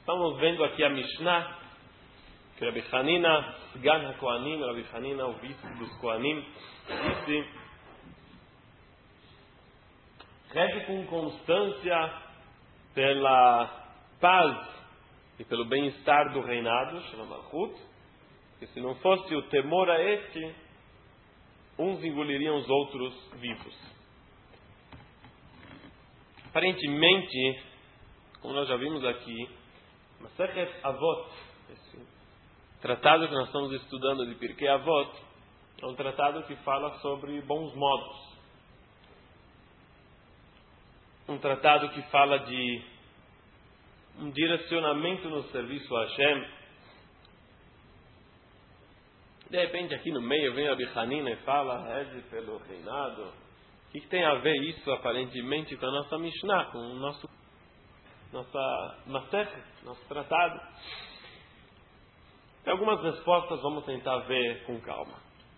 Estamos vendo aqui a Mishnah, que Rabbi Hanina, Sgan HaKohanim, Rabbi Hanina, o vice dos Kohanim, disse: reze com constância pela paz e pelo bem-estar do reinado, Shel Malchut, que se não fosse o temor a este, uns engoliriam os outros vivos. Aparentemente, como nós já vimos aqui, Masechet Avot, esse tratado que nós estamos estudando de Pirkei Avot, é um tratado que fala sobre bons modos. Um tratado que fala de um direcionamento no serviço a Hashem. De repente aqui no meio vem Rabbi Hanina e fala: reze pelo reinado. O que tem a ver isso aparentemente com a nossa Mishnah, com o nossa Masechet, nosso tratado? Tem algumas respostas, vamos tentar ver com calma.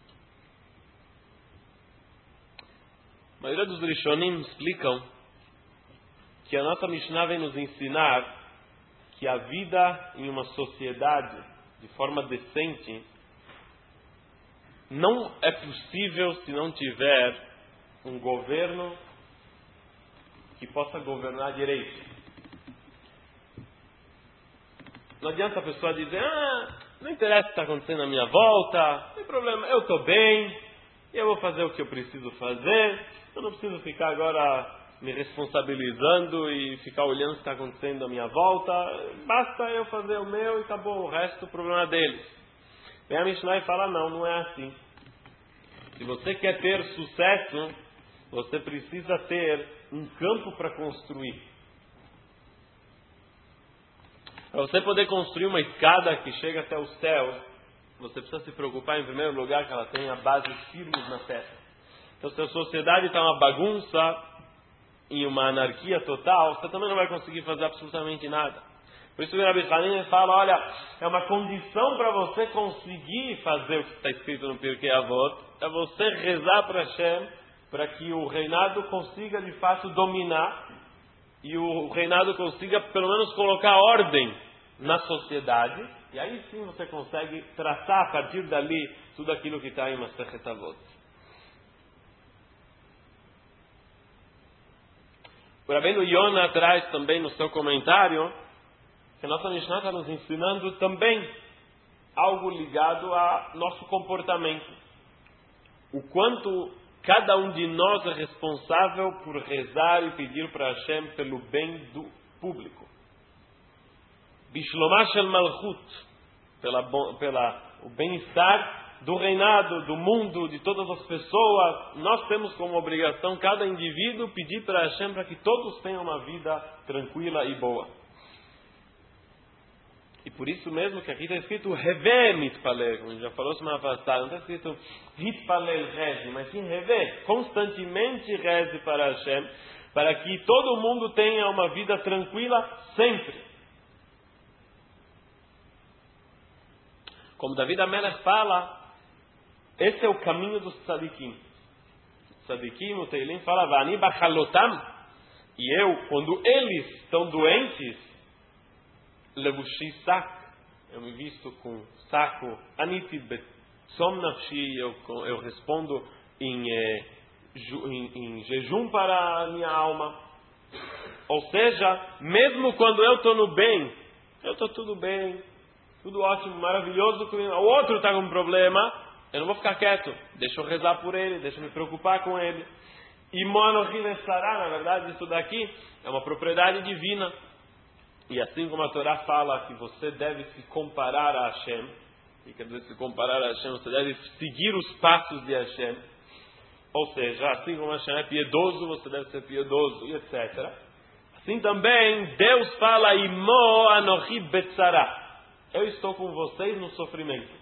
A maioria dos Rishonim explicam que a nossa Mishnah vem nos ensinar que a vida em uma sociedade de forma decente não é possível se não tiver um governo que possa governar direito. Não adianta a pessoa dizer: não interessa o que está acontecendo à minha volta, não tem problema, eu estou bem, eu vou fazer o que eu preciso fazer, eu não preciso ficar agora me responsabilizando e ficar olhando o que está acontecendo à minha volta, basta eu fazer o meu e acabou, o resto o problema deles. Vem a Mishnah e fala: não é assim. Se você quer ter sucesso, você precisa ter um campo para construir. Para você poder construir uma escada que chega até o céu, você precisa se preocupar em primeiro lugar que ela tenha bases firmes na terra. Então, se a sociedade está uma bagunça, em uma anarquia total, você também não vai conseguir fazer absolutamente nada. Por isso o Rabbi Hanina fala: olha, é uma condição para você conseguir fazer o que está escrito no Pirkei Avot, é você rezar para Hashem, para que o reinado consiga de fato dominar e o reinado consiga pelo menos colocar ordem na sociedade, e aí sim você consegue traçar a partir dali tudo aquilo que está em Masechet Avot. O Rabbeinu Yonah traz também no seu comentário que a nossa Mishnah está nos ensinando também algo ligado a nosso comportamento. O quanto cada um de nós é responsável por rezar e pedir para Hashem pelo bem do público. Bishlomah shel Malchut, pela o bem-estar do reinado, do mundo, de todas as pessoas. Nós temos como obrigação, cada indivíduo, pedir para Hashem para que todos tenham uma vida tranquila e boa. E por isso mesmo que aqui está escrito Heve mitpalel, como a gente já falou semana passada, não está escrito Hitpalel reze, mas sim Heve, constantemente reze para Hashem, para que todo mundo tenha uma vida tranquila sempre. Como David HaMelech fala, esse é o caminho dos tzadikim. Tzadikim, o Teilim fala: Vani bachalotam, e eu, quando eles estão doentes, levushi sak, eu me visto com saco, aniti betsom nafshi, eu respondo em jejum para a minha alma. Ou seja, mesmo quando eu estou no bem, eu estou tudo bem, tudo ótimo, maravilhoso, o outro está com um problema, eu não vou ficar quieto, deixa eu rezar por ele, deixa eu me preocupar com ele. E Moanochi Nesará, na verdade, isso daqui é uma propriedade divina. E assim como a Torá fala que você deve se comparar a Hashem, e quer dizer, se comparar a Hashem, você deve seguir os passos de Hashem. Ou seja, assim como Hashem é piedoso, você deve ser piedoso, e etc. Assim também, Deus fala: Imo Anochi Betzará, eu estou com vocês no sofrimento.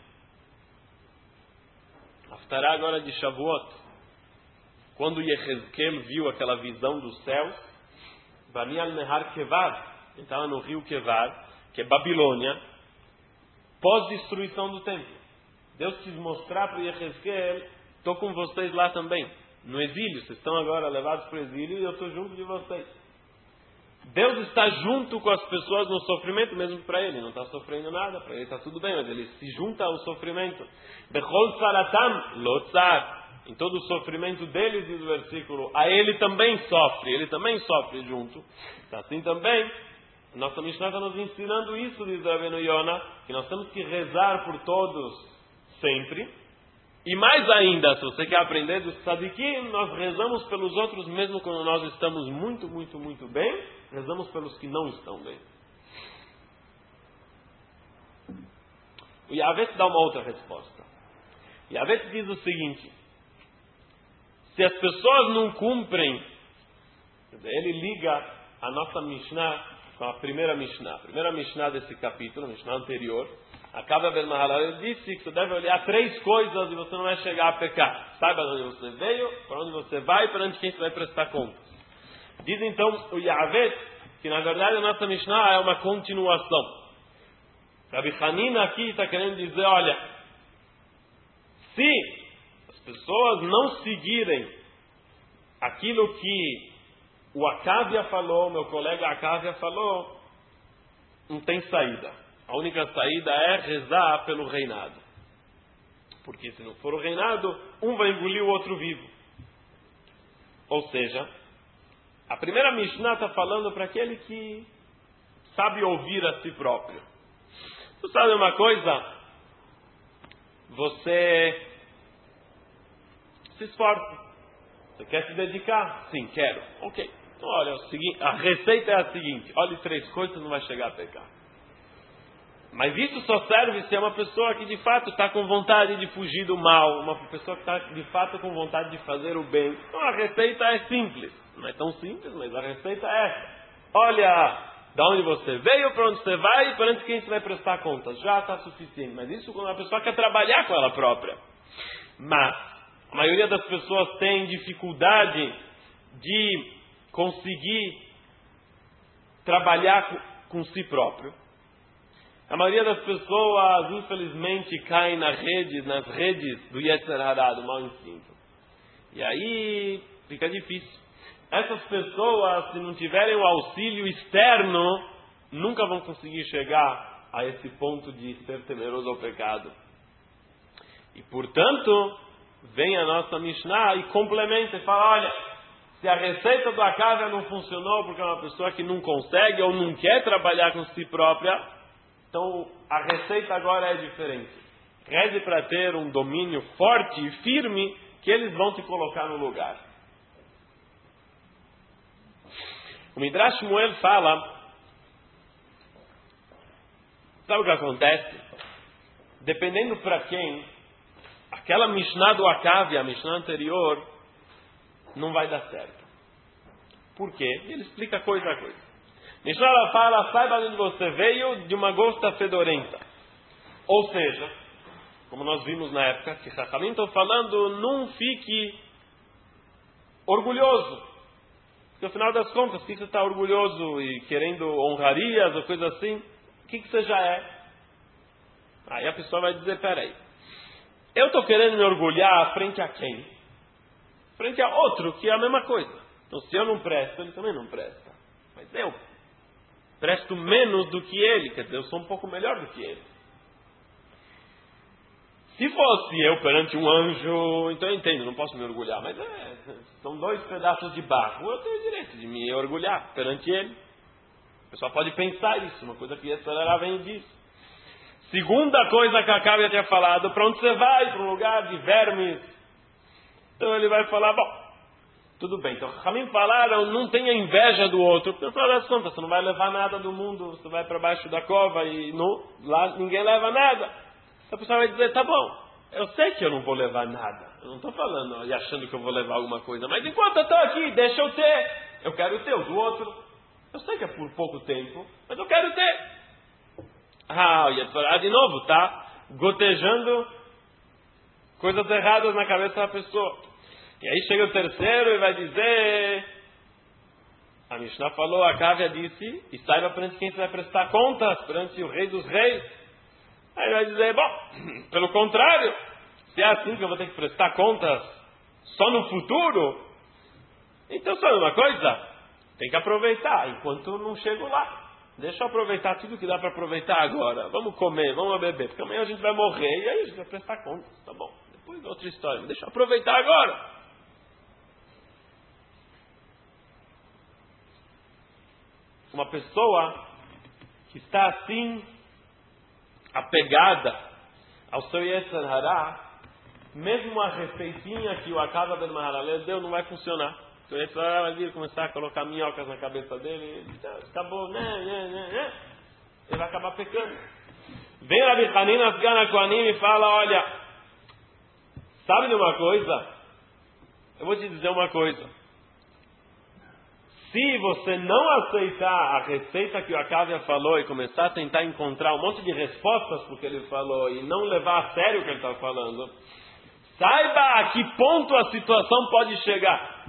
Haftará agora de Shavuot, quando Yehezkel viu aquela visão dos céus, Bani al Nehar Kevar, estava no rio Kevar, que é Babilônia, pós-destruição do templo. Deus quis mostrar para Yehezkel: estou com vocês lá também, no exílio, vocês estão agora levados para o exílio e eu estou junto de vocês. Deus está junto com as pessoas no sofrimento, mesmo para ele não está sofrendo nada, para ele está tudo bem, mas ele se junta ao sofrimento. Bechol tzaratam lo tzar. Em todo o sofrimento deles, diz o versículo, a ele também sofre junto. Assim também, nossa Mishnah está nos ensinando isso, diz Rabbeinu Yonah, que nós temos que rezar por todos sempre. E mais ainda, se você quer aprender dos tzadikim, nós rezamos pelos outros mesmo quando nós estamos muito, muito, muito bem, rezamos pelos que não estão bem. O Yavet dá uma outra resposta. O Yavet diz o seguinte: se as pessoas não cumprem, ele liga a nossa Mishnah com a primeira Mishnah desse capítulo, a Mishnah anterior. Acaba Ben Mahalal, ele disse que você deve olhar 3 coisas e você não vai chegar a pecar. Saiba de onde você veio, para onde você vai e perante quem você vai prestar contas. Diz então o Yavet que na verdade a nossa Mishnah é uma continuação. Rabbi Hanina aqui está querendo dizer, olha, se as pessoas não seguirem aquilo que o Akavia falou, meu colega Akavia falou, não tem saída. A única saída é rezar pelo reinado. Porque se não for o reinado, um vai engolir o outro vivo. Ou seja, a primeira Mishnah está falando para aquele que sabe ouvir a si próprio. Você sabe uma coisa? Você se esforça. Você quer se dedicar? Sim, quero. Ok. Então, olha, a receita é a seguinte. Olhe 3 coisas e não vai chegar a pecar. Mas isso só serve se é uma pessoa que de fato está com vontade de fugir do mal, uma pessoa que está de fato com vontade de fazer o bem. Então a receita é simples. Não é tão simples, mas a receita é essa. Olha de onde você veio, para onde você vai e perante quem você vai prestar contas. Já está suficiente. Mas isso quando a pessoa quer trabalhar com ela própria. Mas a maioria das pessoas tem dificuldade de conseguir trabalhar com si próprio. A maioria das pessoas, infelizmente, caem nas redes do Yetzer Hara, do mau instinto. E aí fica difícil. Essas pessoas, se não tiverem o auxílio externo, nunca vão conseguir chegar a esse ponto de ser temeroso ao pecado. E, portanto, vem a nossa Mishnah e complementa e fala, olha, se a receita do Akavia não funcionou porque é uma pessoa que não consegue ou não quer trabalhar com si própria, então a receita agora é diferente. Reze para ter um domínio forte e firme que eles vão te colocar no lugar. O Midrash Shmuel fala, sabe o que acontece? Dependendo para quem, aquela Mishnah do Akavia, a Mishnah anterior, não vai dar certo. Por quê? Ele explica coisa a coisa. Mishnah fala, saiba de onde você veio de uma gosta fedorenta. Ou seja, como nós vimos na época, que Chachamim estão falando, não fique orgulhoso. Porque, afinal das contas, se você está orgulhoso e querendo honrarias ou coisa assim, o que você já é? Aí a pessoa vai dizer, peraí, eu estou querendo me orgulhar frente a quem? Frente a outro, que é a mesma coisa. Então, se eu não presto, ele também não presta. Mas eu presto menos do que ele, quer dizer, eu sou um pouco melhor do que ele. Se fosse eu perante um anjo, então eu entendo, não posso me orgulhar, mas são 2 pedaços de barro, eu tenho o direito de me orgulhar perante ele. O pessoal pode pensar isso, uma coisa que essa Torá vem disso. Segunda coisa que a Akavia tinha falado, para onde você vai? Para um lugar de vermes. Então ele vai falar, bom, tudo bem, então Ramim falaram, não tenha inveja do outro, porque no final das contas você não vai levar nada do mundo, você vai para baixo da cova e lá ninguém leva nada. A pessoa vai dizer, tá bom, eu sei que eu não vou levar nada, eu não estou falando e achando que eu vou levar alguma coisa, mas enquanto eu estou aqui, deixa eu ter, eu quero ter o do outro, eu sei que é por pouco tempo, mas eu quero ter. E a Torá de novo tá gotejando coisas erradas na cabeça da pessoa. E aí chega o terceiro e vai dizer, a Mishnah falou, a Akavia disse, e saiba perante quem você vai prestar contas, perante o rei dos reis. Aí vai dizer, bom, pelo contrário, se é assim que eu vou ter que prestar contas só no futuro, então sabe uma coisa? Tem que aproveitar, enquanto não chego lá. Deixa eu aproveitar tudo que dá para aproveitar agora. Vamos comer, vamos beber, porque amanhã a gente vai morrer e aí a gente vai prestar contas. Tá bom, depois outra história. Deixa eu aproveitar agora. Uma pessoa que está assim, apegada ao seu Yetzer Hara, mesmo a receitinha que o Akav ben Mahalalel deu não vai funcionar. O seu Yetzer Hara vai vir começar a colocar minhocas na cabeça dele, acabou, ele vai acabar pecando. Vem Rabi Hanina Sgan HaKohanim e fala, olha, sabe de uma coisa? Eu vou te dizer uma coisa. Se você não aceitar a receita que o Akavia falou e começar a tentar encontrar um monte de respostas para o que ele falou e não levar a sério o que ele está falando, saiba a que ponto a situação pode chegar.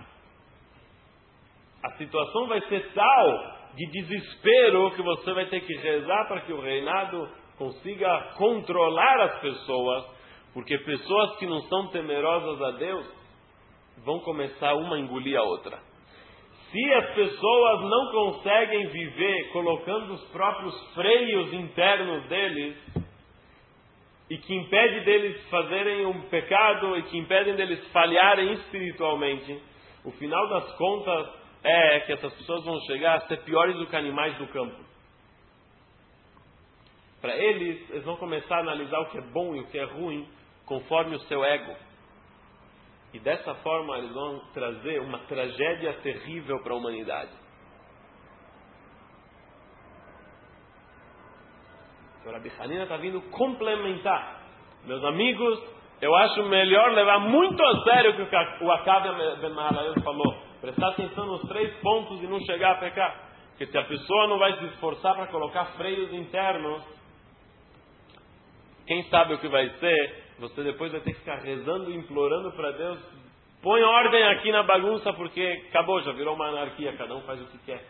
A situação vai ser tal de desespero que você vai ter que rezar para que o reinado consiga controlar as pessoas, porque pessoas que não são temerosas a Deus vão começar uma a engolir a outra. Se as pessoas não conseguem viver colocando os próprios freios internos deles, e que impede deles fazerem um pecado, e que impedem deles falharem espiritualmente, o final das contas é que essas pessoas vão chegar a ser piores do que animais do campo. Para eles vão começar a analisar o que é bom e o que é ruim, conforme o seu ego. E dessa forma eles vão trazer uma tragédia terrível para a humanidade. O Rabi Hanina está vindo complementar. Meus amigos, eu acho melhor levar muito a sério o que o Akavia ben Mahalalel falou. Prestar atenção nos 3 pontos e não chegar a pecar. Porque se a pessoa não vai se esforçar para colocar freios internos, quem sabe o que vai ser? Você depois vai ter que ficar rezando e implorando para Deus, põe ordem aqui na bagunça, porque acabou, já virou uma anarquia, cada um faz o que quer.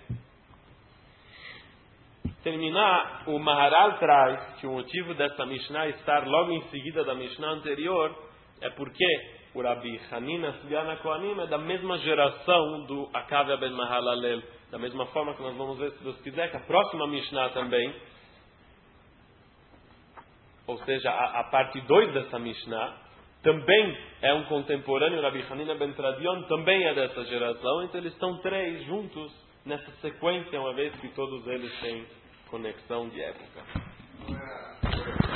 Terminar, o Maharal traz que o motivo dessa Mishnah estar logo em seguida da Mishnah anterior é porque o Rabi Hanina Sgan HaKohanim é da mesma geração do Akavia ben Mahalalel, da mesma forma que nós vamos ver, se Deus quiser, que a próxima Mishnah também, ou seja, a parte 2 dessa Mishnah, também é um contemporâneo, Rabi Hanina ben Tradion também é dessa geração, então eles estão 3 juntos nessa sequência, uma vez que todos eles têm conexão de época.